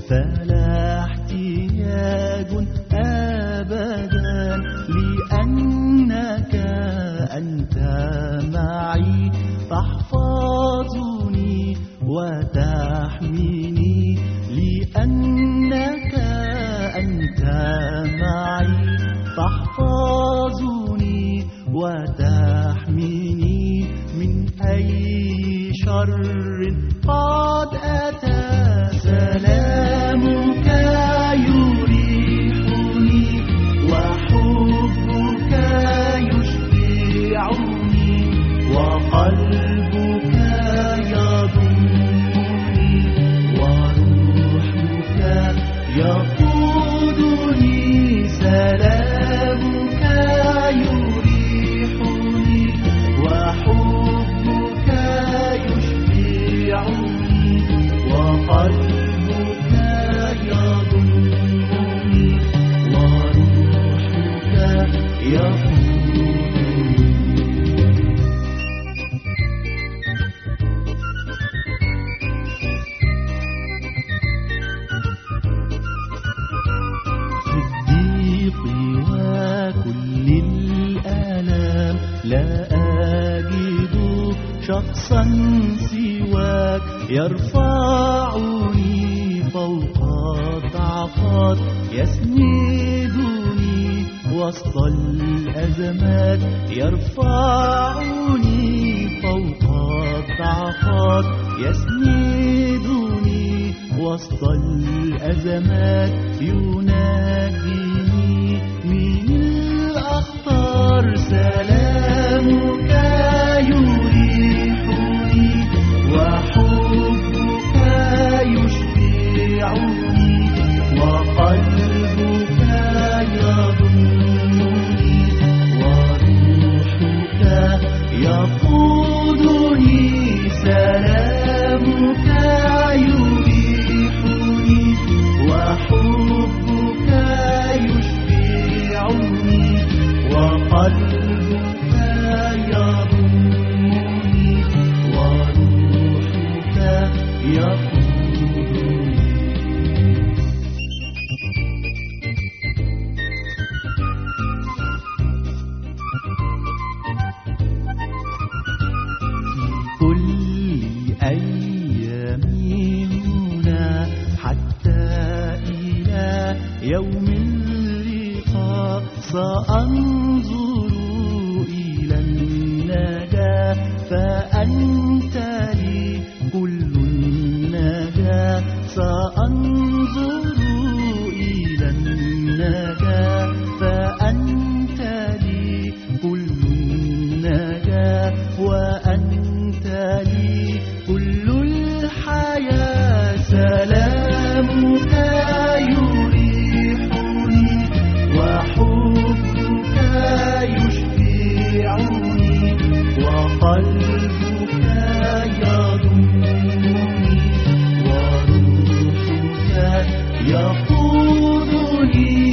فلا احتياج أبدا لأنك أنت معي تحفظني وتحميني لأنك أنت معي تحفظني وتحميني من أي شر قد أتى سلامك يريحني وحبك يشبعني وقلبك يضمني وروحك يقودني سلامك يريحني وحبك يشبعني وقلبك يضمني وروحك يقودني. وكل الآلام لا أجد شخصا سواك يرفعني فوق الضعفات يسندني وسط الأزمات يرفعني فوق الضعفات يسندني وسط الأزمات يناجيني من الأخطار سلامك يريحني وحبك يشبعني وقلبك يضمني وروحك يقودني سلامك يريحني وحبك يشبعني وقلبك يضمني وروحك يقودني. كل أيامي هنا حتى إلى يوم اللقاء سأنظر إلى النجاة فأنت لي كل النجاة سأنظر إلى النجاة فأنت لي كل النجاة وأنت لي كل الحياة سلامك يريحني وحبك يشبعني وقلبك يضمني وروحك يقودني